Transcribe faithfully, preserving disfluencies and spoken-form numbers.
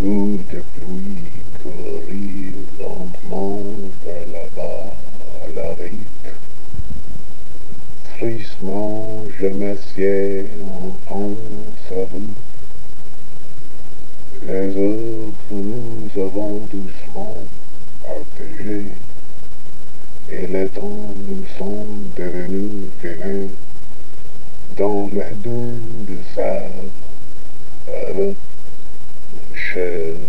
gouttes de pluie courir lentement vers là-bas à la rive. Tristement, je m'assieds en pense à vous. Les heures que nous avons doucement partagées, et les temps nous sont devenus vilains dans les dunes de sable avec une chair